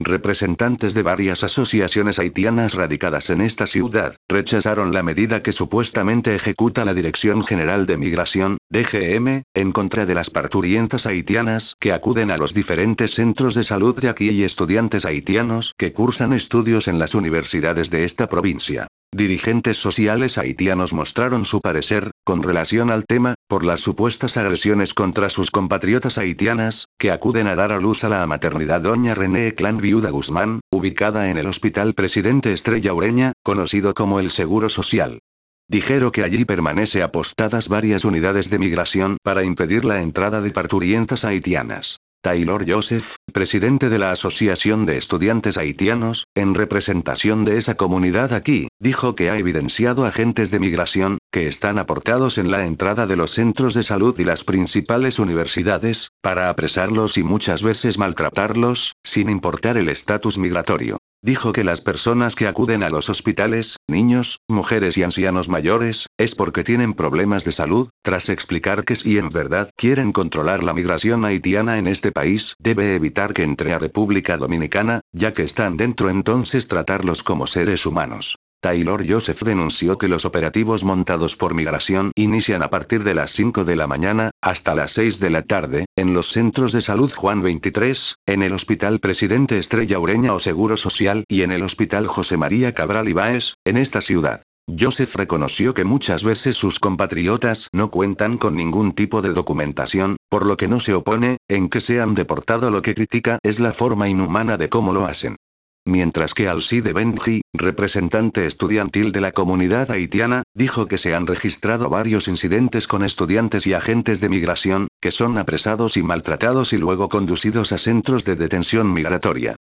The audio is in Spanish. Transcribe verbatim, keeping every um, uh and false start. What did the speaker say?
representantes de varias asociaciones haitianas radicadas en esta ciudad, rechazaron la medida que supuestamente ejecuta la Dirección General de Migración, D G M, en contra de las parturientas haitianas que acuden a los diferentes centros de salud de aquí y estudiantes haitianos que cursan estudios en las universidades de esta provincia. Dirigentes sociales haitianos mostraron su parecer, con relación al tema, por las supuestas agresiones contra sus compatriotas haitianas, que acuden a dar a luz a la maternidad Doña René Clan Viuda Guzmán, ubicada en el Hospital Presidente Estrella Ureña, conocido como el Seguro Social. Dijeron que allí permanece apostadas varias unidades de migración para impedir la entrada de parturientas haitianas. Taylor Joseph, presidente de la Asociación de Estudiantes Haitianos, en representación de esa comunidad aquí, dijo que ha evidenciado agentes de migración, que están aportados en la entrada de los centros de salud y las principales universidades, para apresarlos y muchas veces maltratarlos, sin importar el estatus migratorio. Dijo que las personas que acuden a los hospitales, niños, mujeres y ancianos mayores, es porque tienen problemas de salud, tras explicar que si en verdad quieren controlar la migración haitiana en este país, debe evitar que entre a República Dominicana, ya que están dentro entonces tratarlos como seres humanos. Taylor Joseph denunció que los operativos montados por migración inician a partir de las cinco de la mañana, hasta las seis de la tarde, en los centros de salud Juan veintitrés, en el Hospital Presidente Estrella Ureña o Seguro Social y en el Hospital José María Cabral Ibáez, en esta ciudad. Joseph reconoció que muchas veces sus compatriotas no cuentan con ningún tipo de documentación, por lo que no se opone, en que sean deportado. Lo que critica es la forma inhumana de cómo lo hacen. Mientras que Alcide Benji, representante estudiantil de la comunidad haitiana, dijo que se han registrado varios incidentes con estudiantes y agentes de migración, que son apresados y maltratados y luego conducidos a centros de detención migratoria.